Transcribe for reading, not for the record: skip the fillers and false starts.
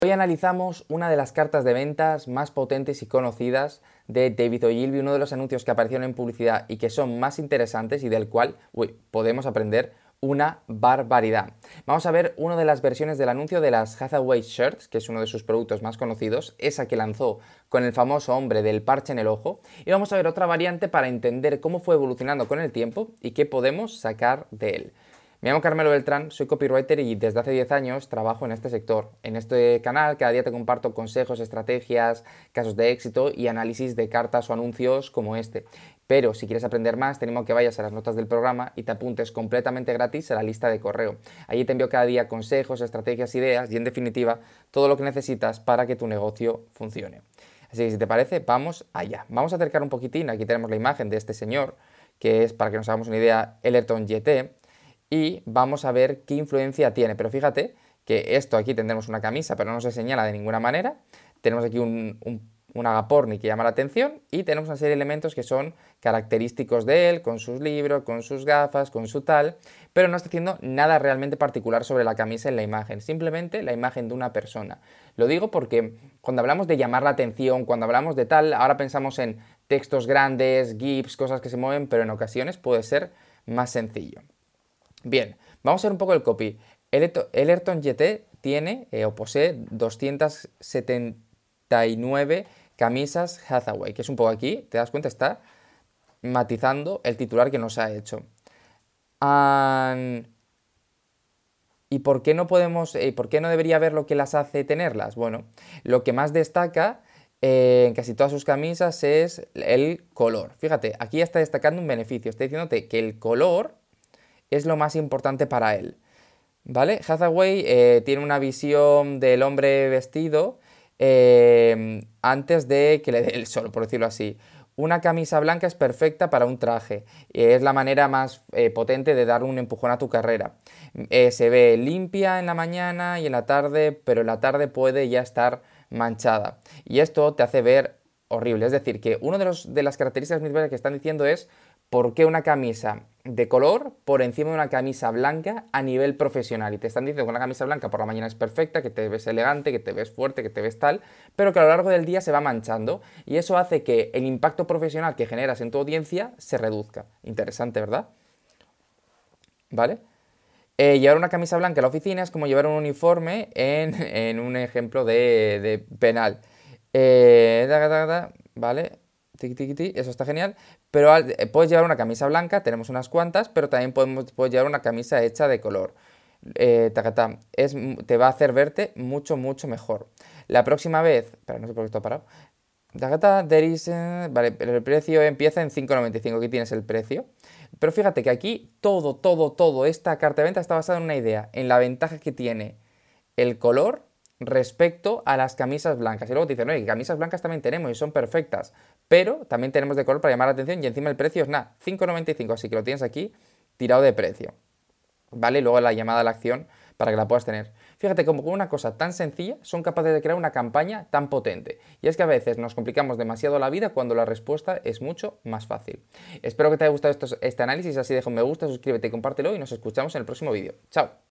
Hoy analizamos una de las cartas de ventas más potentes y conocidas de David Ogilvy, uno de los anuncios que aparecieron en publicidad y que son más interesantes y del cual podemos aprender una barbaridad. Vamos a ver una de las versiones del anuncio de las Hathaway Shirts, que es uno de sus productos más conocidos, esa que lanzó con el famoso hombre del parche en el ojo, y vamos a ver otra variante para entender cómo fue evolucionando con el tiempo y qué podemos sacar de él. Me llamo Carmelo Beltrán, soy copywriter y desde hace 10 años trabajo en este sector. En este canal cada día te comparto consejos, estrategias, casos de éxito y análisis de cartas o anuncios como este. Pero si quieres aprender más, te animo a que vayas a las notas del programa y te apuntes completamente gratis a la lista de correo. Allí te envío cada día consejos, estrategias, ideas y en definitiva todo lo que necesitas para que tu negocio funcione. Así que si te parece, vamos allá. Vamos a acercar un poquitín, aquí tenemos la imagen de este señor, que es, para que nos hagamos una idea, Ellerton GT. Y vamos a ver qué influencia tiene. Pero fíjate que esto aquí tendremos una camisa, pero no se señala de ninguna manera. Tenemos aquí un agaporni que llama la atención y tenemos una serie de elementos que son característicos de él, con sus libros, con sus gafas, con su tal, pero no está haciendo nada realmente particular sobre la camisa en la imagen, simplemente la imagen de una persona. Lo digo porque cuando hablamos de llamar la atención, cuando hablamos de tal, ahora pensamos en textos grandes, GIFs, cosas que se mueven, pero en ocasiones puede ser más sencillo. Bien, vamos a ver un poco el copy. Ellerton GT tiene o posee 279 camisas Hathaway, que es un poco aquí, te das cuenta, está matizando el titular que nos ha hecho. ¿Y por qué no podemos, por qué no debería ver lo que las hace tenerlas? Bueno, lo que más destaca en casi todas sus camisas es el color. Fíjate, aquí ya está destacando un beneficio, está diciéndote que el color es lo más importante para él, ¿vale? Hathaway tiene una visión del hombre vestido antes de que le dé el sol, por decirlo así. Una camisa blanca es perfecta para un traje, es la manera más potente de dar un empujón a tu carrera. Se ve limpia en la mañana y en la tarde, pero en la tarde puede ya estar manchada. Y esto te hace ver horrible. Es decir, que una de las características principales que están diciendo es por qué una camisa de color por encima de una camisa blanca a nivel profesional. Y te están diciendo que una camisa blanca por la mañana es perfecta, que te ves elegante, que te ves fuerte, que te ves tal, pero que a lo largo del día se va manchando. Y eso hace que el impacto profesional que generas en tu audiencia se reduzca. Interesante, ¿verdad? ¿Vale? Llevar una camisa blanca a la oficina es como llevar un uniforme en un ejemplo de penal. ¿Vale? Tiki, tiki, tiki, eso está genial. Pero puedes llevar una camisa blanca, tenemos unas cuantas, pero también puedes llevar una camisa hecha de color. Te va a hacer verte mucho, mucho mejor. La próxima vez, pero no sé por qué esto ha parado. Vale, pero el precio empieza en 5,95. Aquí tienes el precio. Pero fíjate que aquí todo, esta carta de venta está basada en una idea, en la ventaja que tiene el color respecto a las camisas blancas. Y luego te dicen, oye, camisas blancas también tenemos y son perfectas, pero también tenemos de color para llamar la atención y encima el precio es nada, 5,95, así que lo tienes aquí tirado de precio. ¿Vale? Y luego la llamada a la acción para que la puedas tener. Fíjate cómo con una cosa tan sencilla son capaces de crear una campaña tan potente. Y es que a veces nos complicamos demasiado la vida cuando la respuesta es mucho más fácil. Espero que te haya gustado este análisis, así deja un me gusta, suscríbete y compártelo y nos escuchamos en el próximo vídeo. ¡Chao!